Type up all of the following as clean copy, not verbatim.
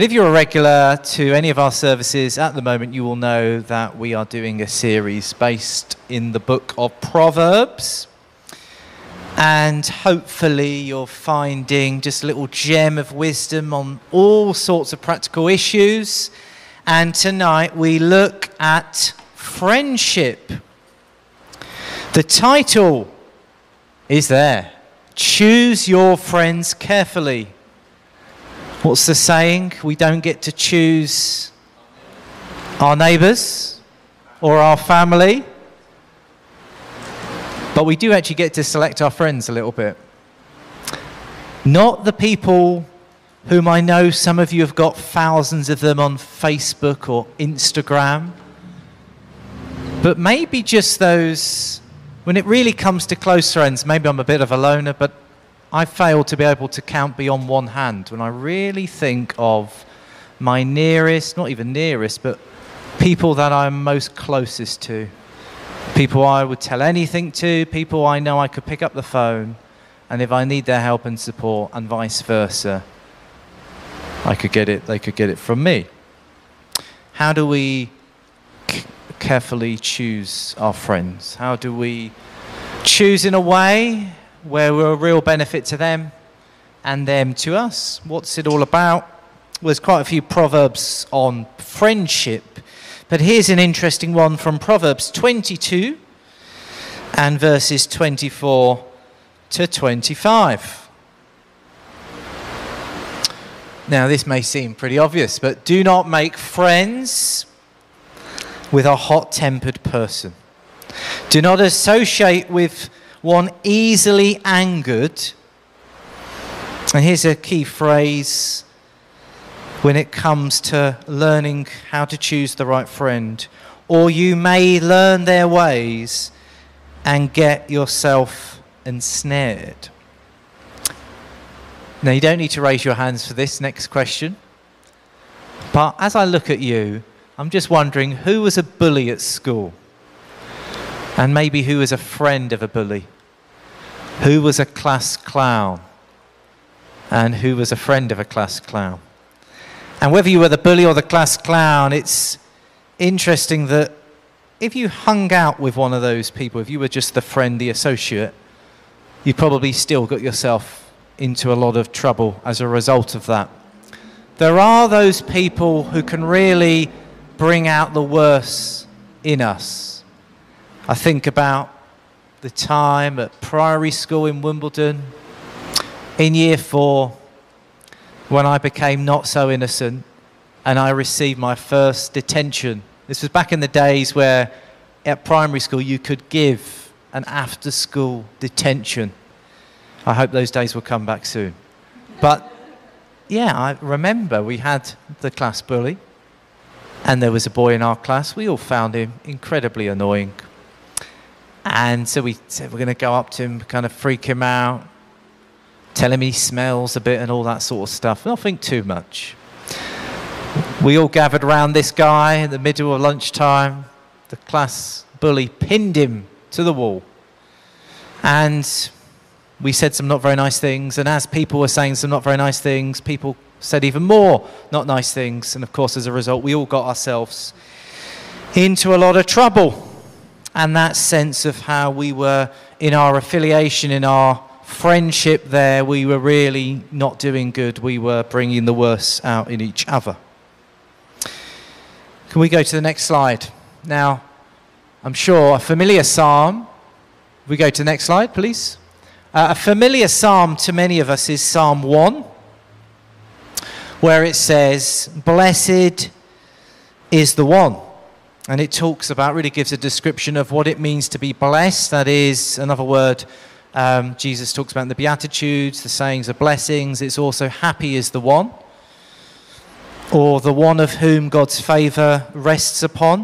If you're a regular to any of our services at the moment, you will know that we are doing a series based in the book of Proverbs. And hopefully you're finding just a little gem of wisdom on all sorts of practical issues. And tonight we look at friendship. The title is there. Choose your friends carefully. What's the saying? We don't get to choose our neighbours or our family, but we do actually get to select our friends a little bit. Not the people whom I know some of you have got thousands of them on Facebook or Instagram, but maybe just those, when it really comes to close friends, maybe I'm a bit of a loner, but I fail to be able to count beyond one hand when I really think of my nearest, not even nearest, but people that I'm most closest to. People I would tell anything to, people I know I could pick up the phone, and if I need their help and support, and vice versa, they could get it from me. How do we carefully choose our friends? How do we choose in a way where we're a real benefit to them and them to us? What's it all about? Well, there's quite a few proverbs on friendship, but here's an interesting one from Proverbs 22 and verses 24 to 25. Now, this may seem pretty obvious, but do not make friends with a hot-tempered person. Do not associate with one easily angered. And here's a key phrase when it comes to learning how to choose the right friend. Or you may learn their ways and get yourself ensnared. Now, you don't need to raise your hands for this next question. But as I look at you, I'm just wondering who was a bully at school? And maybe who was a friend of a bully? Who was a class clown? And who was a friend of a class clown? And whether you were the bully or the class clown, it's interesting that if you hung out with one of those people, if you were just the friend, the associate, you probably still got yourself into a lot of trouble as a result of that. There are those people who can really bring out the worst in us. I think about the time at primary school in Wimbledon, in year 4, when I became not so innocent and I received my first detention. This was back in the days where at primary school you could give an after-school detention. I hope those days will come back soon. But yeah, I remember we had the class bully, and there was a boy in our class. We all found him incredibly annoying. And so we said we're going to go up to him, kind of freak him out, tell him he smells a bit and all that sort of stuff. Nothing too much. We all gathered around this guy in the middle of lunchtime. The class bully pinned him to the wall. And we said some not very nice things. And as people were saying some not very nice things, people said even more not nice things. And of course, as a result, we all got ourselves into a lot of trouble. And that sense of how we were in our affiliation, in our friendship there, we were really not doing good. We were bringing the worst out in each other. Can we go to the next slide? Now, I'm sure a familiar psalm. We go to the next slide, please. A familiar psalm to many of us is Psalm 1, where it says, "Blessed is the one." And it talks about, really gives a description of what it means to be blessed. That is another word Jesus talks about in the Beatitudes, the sayings of blessings. It's also happy is the one, or the one of whom God's favour rests upon.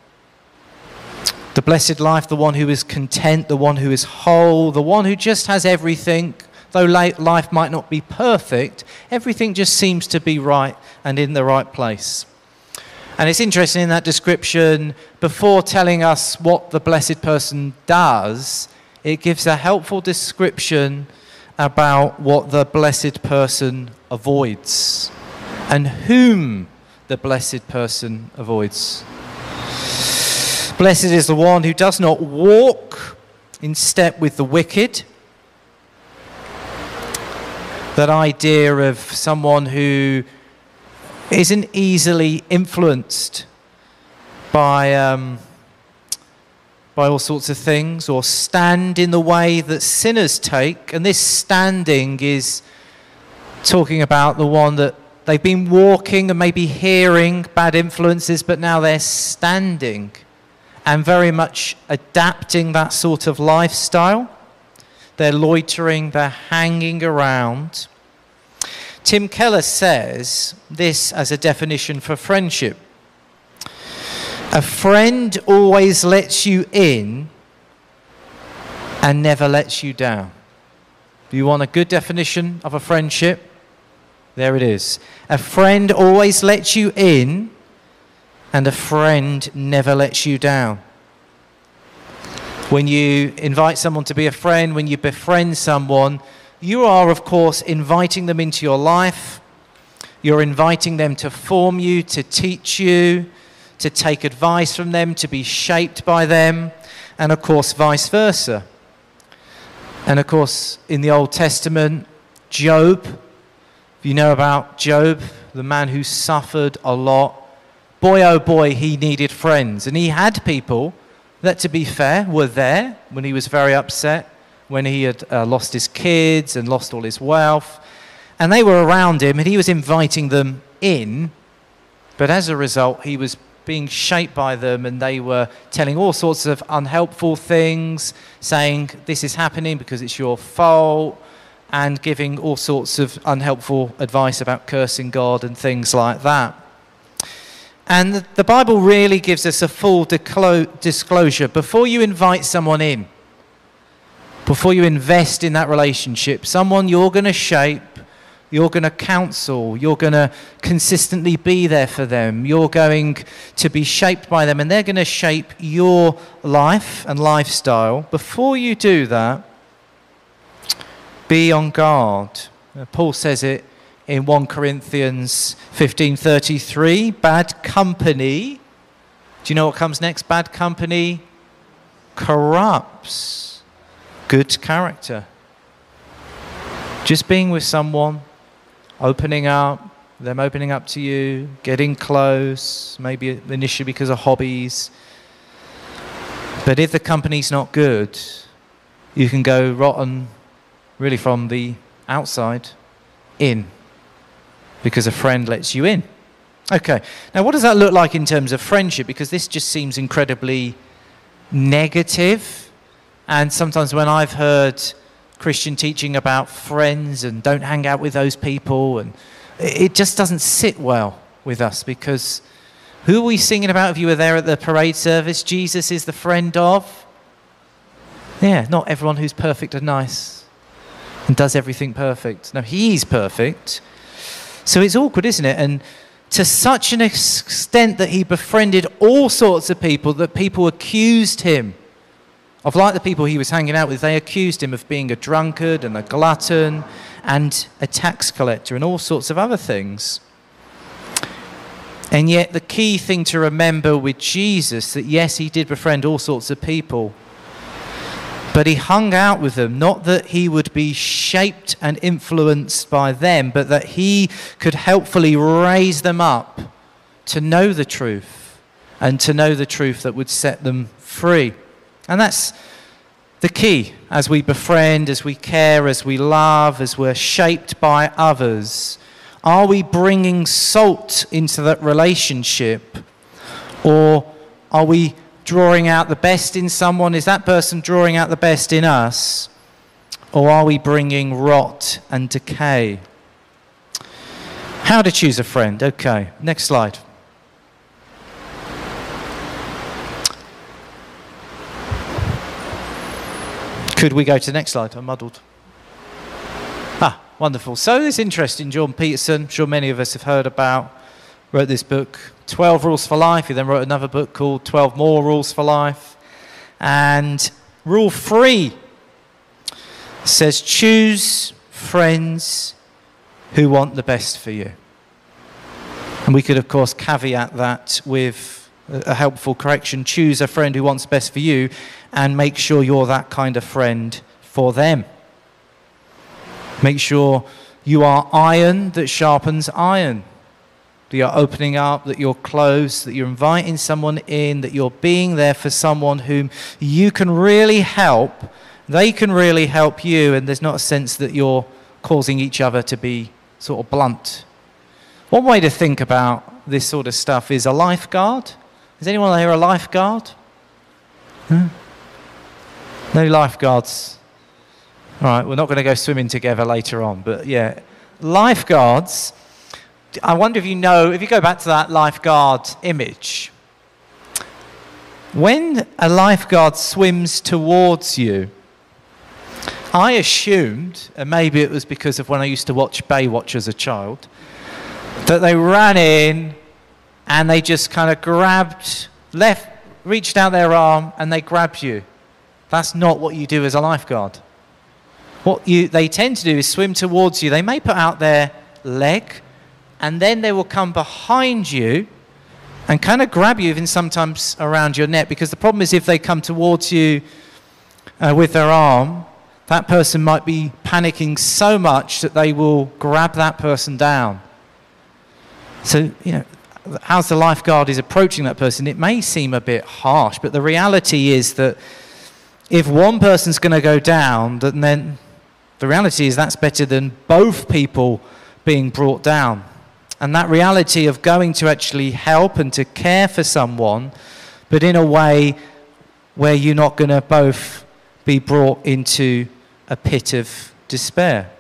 The blessed life, the one who is content, the one who is whole, the one who just has everything. Though life might not be perfect, everything just seems to be right and in the right place. And it's interesting in that description, before telling us what the blessed person does, it gives a helpful description about what the blessed person avoids. and whom the blessed person avoids. Blessed is the one who does not walk in step with the wicked. That idea of someone who isn't easily influenced by all sorts of things, or stand in the way that sinners take. And this standing is talking about the one that they've been walking and maybe hearing bad influences, but now they're standing and very much adapting that sort of lifestyle. They're loitering, they're hanging around. Tim Keller says this as a definition for friendship. A friend always lets you in and never lets you down. Do you want a good definition of a friendship? There it is. A friend always lets you in and a friend never lets you down. When you invite someone to be a friend, when you befriend someone, you are, of course, inviting them into your life. You're inviting them to form you, to teach you, to take advice from them, to be shaped by them, and, of course, vice versa. And, of course, in the Old Testament, Job, if you know about Job, the man who suffered a lot, boy, oh boy, he needed friends. And he had people that, to be fair, were there when he was very upset, when he had lost his kids and lost all his wealth. And they were around him and he was inviting them in. But as a result, he was being shaped by them, and they were telling all sorts of unhelpful things, saying this is happening because it's your fault, and giving all sorts of unhelpful advice about cursing God and things like that. And the Bible really gives us a full disclosure. Before you invite someone in, before you invest in that relationship, someone you're going to shape, you're going to counsel, you're going to consistently be there for them, you're going to be shaped by them, and they're going to shape your life and lifestyle. Before you do that, be on guard. Paul says it in 1 Corinthians 15:33, bad company. Do you know what comes next? Bad company corrupts good character. Just being with someone, opening up, them opening up to you, getting close, maybe initially because of hobbies. But if the company's not good, you can go rotten really from the outside in, because a friend lets you in. Okay, now what does that look like in terms of friendship? Because this just seems incredibly negative. And sometimes when I've heard Christian teaching about friends and don't hang out with those people, and it just doesn't sit well with us, because who are we singing about if you were there at the parade service? Jesus is the friend of? Yeah, not everyone who's perfect and nice and does everything perfect. No, he's perfect. So it's awkward, isn't it? And to such an extent that he befriended all sorts of people that people accused him of, like the people he was hanging out with, they accused him of being a drunkard and a glutton and a tax collector and all sorts of other things. And yet the key thing to remember with Jesus, that yes, he did befriend all sorts of people, but he hung out with them, not that he would be shaped and influenced by them, but that he could helpfully raise them up to know the truth, and to know the truth that would set them free. And that's the key as we befriend, as we care, as we love, as we're shaped by others. Are we bringing salt into that relationship, or are we drawing out the best in someone? Is that person drawing out the best in us, or are we bringing rot and decay? How to choose a friend. Okay, next slide. Could we go to the next slide? I'm muddled. Ah, wonderful. So this interesting John Peterson, I'm sure many of us have heard about, wrote this book, 12 Rules for Life. He then wrote another book called 12 More Rules for Life. And Rule 3 says, choose friends who want the best for you. And we could, of course, caveat that with a helpful correction. Choose a friend who wants best for you and make sure you're that kind of friend for them. Make sure you are iron that sharpens iron. That you're opening up, that you're close, that you're inviting someone in, that you're being there for someone whom you can really help. They can really help you, and there's not a sense that you're causing each other to be sort of blunt. One way to think about this sort of stuff is a lifeguard. Is anyone here a lifeguard? No lifeguards. All right, we're not going to go swimming together later on, but yeah, lifeguards. I wonder if you know, if you go back to that lifeguard image, when a lifeguard swims towards you, I assumed, and maybe it was because of when I used to watch Baywatch as a child, that they ran in and they just kind of reached out their arm and they grabbed you. That's not what you do as a lifeguard. What they tend to do is swim towards you. They may put out their leg, and then they will come behind you and kind of grab you, even sometimes around your neck, because the problem is if they come towards you with their arm, that person might be panicking so much that they will grab that person down. So, as the lifeguard is approaching that person, it may seem a bit harsh, but the reality is that if one person's going to go down, then the reality is that's better than both people being brought down. And that reality of going to actually help and to care for someone, but in a way where you're not going to both be brought into a pit of despair.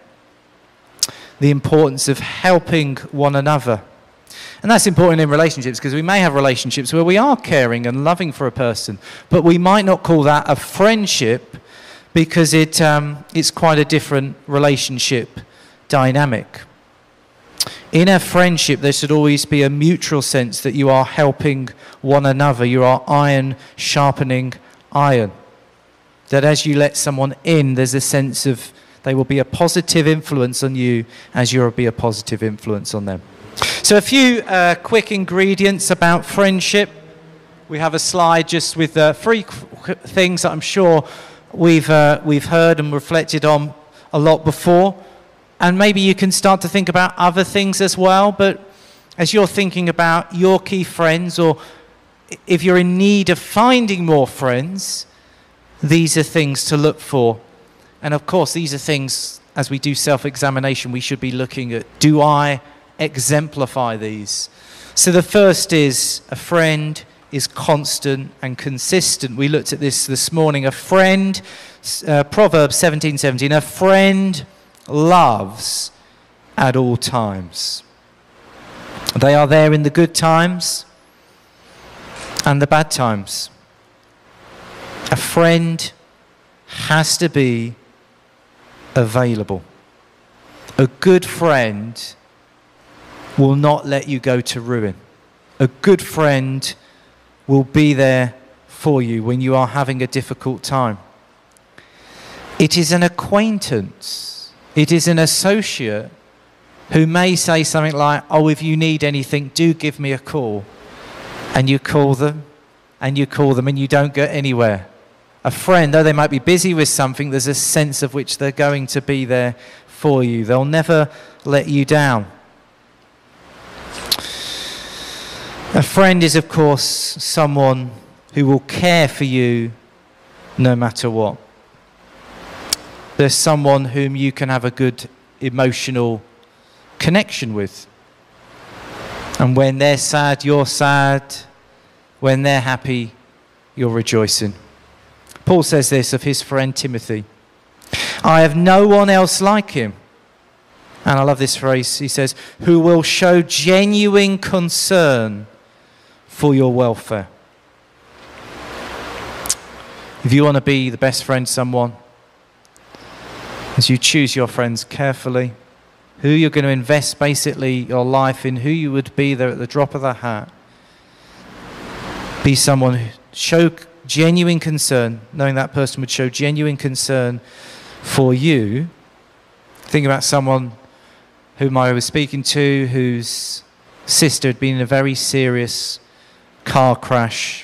The importance of helping one another. And that's important in relationships, because we may have relationships where we are caring and loving for a person, but we might not call that a friendship because it's quite a different relationship dynamic. In a friendship, there should always be a mutual sense that you are helping one another. You are iron sharpening iron. That as you let someone in, there's a sense of they will be a positive influence on you as you'll be a positive influence on them. So a few quick ingredients about friendship. We have a slide just with 3 things that I'm sure we've heard and reflected on a lot before. And maybe you can start to think about other things as well. But as you're thinking about your key friends, or if you're in need of finding more friends, these are things to look for. And of course, these are things, as we do self-examination, we should be looking at, do I exemplify these? So the first is, a friend is constant and consistent. We looked at this morning. A friend, Proverbs 17:17, a friend loves at all times. They are there in the good times and the bad times. A friend has to be available. A good friend will not let you go to ruin. A good friend will be there for you when you are having a difficult time. It is an acquaintance. It is an associate who may say something like, oh, if you need anything, do give me a call. And you call them, and you call them, and you don't get anywhere. A friend, though they might be busy with something, there's a sense of which they're going to be there for you. They'll never let you down. A friend is, of course, someone who will care for you no matter what. There's someone whom you can have a good emotional connection with. And when they're sad, you're sad. When they're happy, you're rejoicing. Paul says this of his friend Timothy. I have no one else like him. And I love this phrase. He says, who will show genuine concern for your welfare. If you want to be the best friend to someone, as you choose your friends carefully, who you're going to invest basically your life in, who you would be there at the drop of the hat, be someone who show genuine concern, knowing that person would show genuine concern for you. Think about someone whom I was speaking to who's sister had been in a very serious car crash.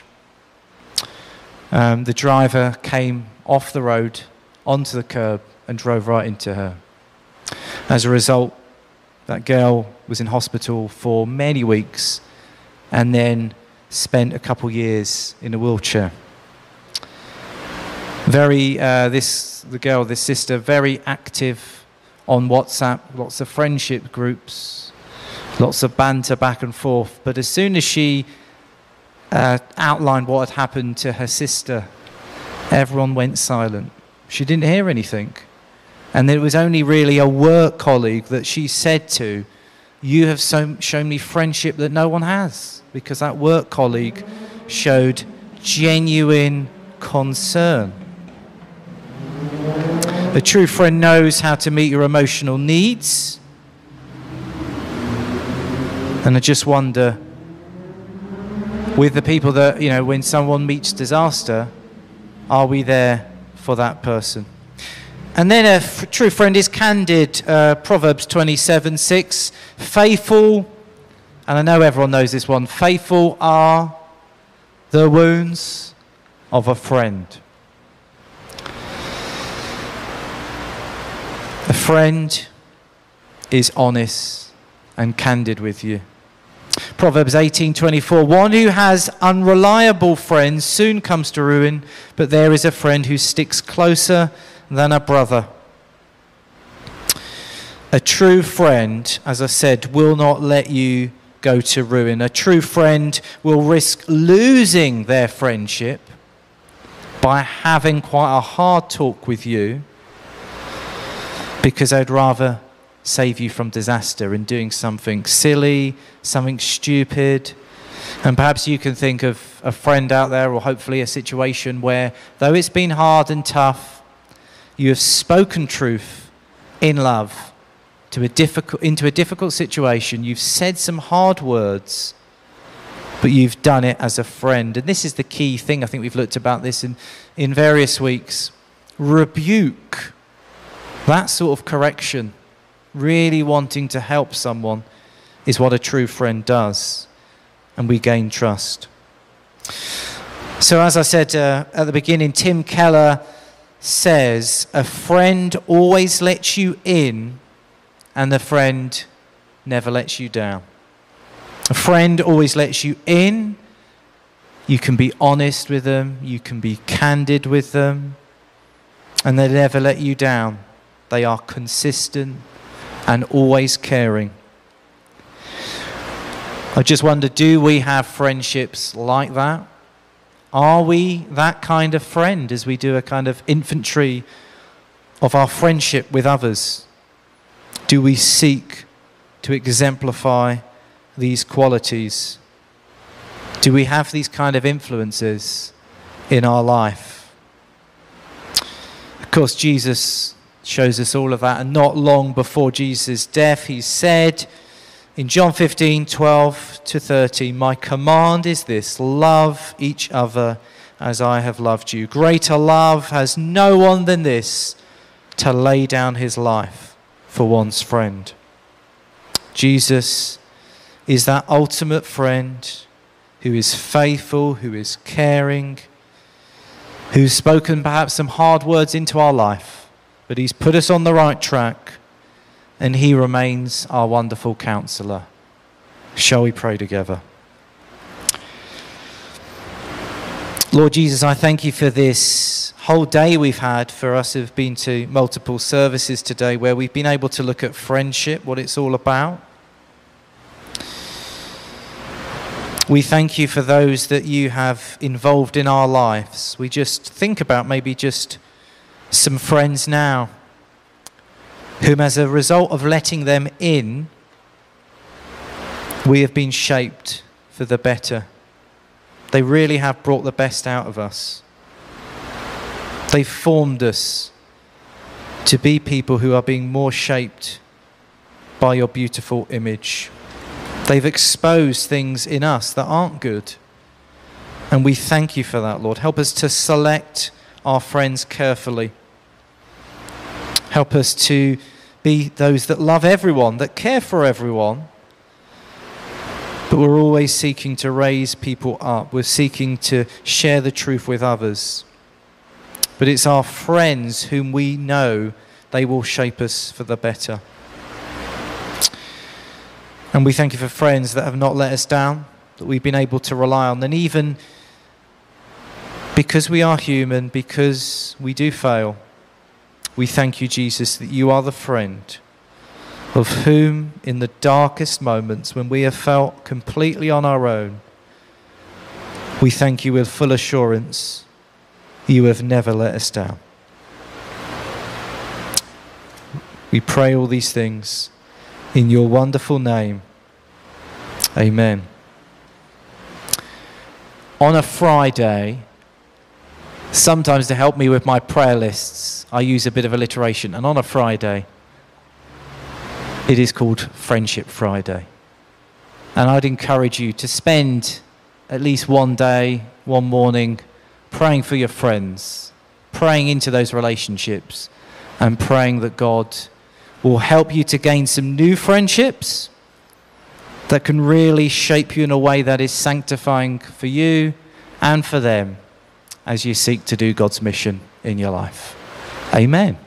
The driver came off the road onto the curb and drove right into her. As a result, that girl was in hospital for many weeks and then spent a couple years in a wheelchair. This sister, very active on WhatsApp, lots of friendship groups, lots of banter back and forth. But as soon as she outlined what had happened to her sister, everyone went silent. She didn't hear anything. And it was only really a work colleague that she said to, "You have shown me friendship that no one has," because that work colleague showed genuine concern. A true friend knows how to meet your emotional needs. And I just wonder, with the people that, when someone meets disaster, are we there for that person? And then a true friend is candid. Proverbs 27:6. Faithful, and I know everyone knows this one, faithful are the wounds of a friend. A friend is honest and candid with you. Proverbs 18:24. One who has unreliable friends soon comes to ruin, but there is a friend who sticks closer than a brother. A true friend, as I said, will not let you go to ruin. A true friend will risk losing their friendship by having quite a hard talk with you, because they'd rather save you from disaster in doing something silly, something stupid. And perhaps you can think of a friend out there, or hopefully a situation where, though it's been hard and tough, you have spoken truth in love into a difficult situation. You've said some hard words, but you've done it as a friend. And this is the key thing. I think we've looked about this in various weeks. Rebuke. That sort of correction, really wanting to help someone, is what a true friend does. And we gain trust. So as I said at the beginning, Tim Keller says, a friend always lets you in, and the friend never lets you down. A friend always lets you in. You can be honest with them. You can be candid with them. And they never let you down. They are consistent and always caring. I just wonder, do we have friendships like that? Are we that kind of friend as we do a kind of inventory of our friendship with others? Do we seek to exemplify these qualities? Do we have these kind of influences in our life? Of course, Jesus shows us all of that, and not long before Jesus' death, he said in John 15:12-13, my command is this, love each other as I have loved you. Greater love has no one than this, to lay down his life for one's friend. Jesus is that ultimate friend who is faithful, who is caring, who's spoken perhaps some hard words into our life, but he's put us on the right track, and he remains our wonderful counselor. Shall we pray together? Lord Jesus, I thank you for this whole day we've had. For us who've been to multiple services today where we've been able to look at friendship, what it's all about. We thank you for those that you have involved in our lives. We just think about maybe just some friends now, whom as a result of letting them in, we have been shaped for the better. They really have brought the best out of us. They've formed us to be people who are being more shaped by your beautiful image. They've exposed things in us that aren't good. And we thank you for that, Lord. Help us to select our friends carefully. Help us to be those that love everyone, that care for everyone, But we're always seeking to raise people up. We're seeking to share the truth with others. But it's our friends whom we know they will shape us for the better. And we thank you for friends that have not let us down, that we've been able to rely on. And even because we are human, because we do fail, we thank you, Jesus, that you are the friend of whom in the darkest moments when we have felt completely on our own, we thank you with full assurance you have never let us down. We pray all these things in your wonderful name. Amen. On a Friday, sometimes to help me with my prayer lists, I use a bit of alliteration. And on a Friday, it is called Friendship Friday. And I'd encourage you to spend at least one day, one morning, praying for your friends, praying into those relationships, and praying that God will help you to gain some new friendships that can really shape you in a way that is sanctifying for you and for them as you seek to do God's mission in your life. Amen.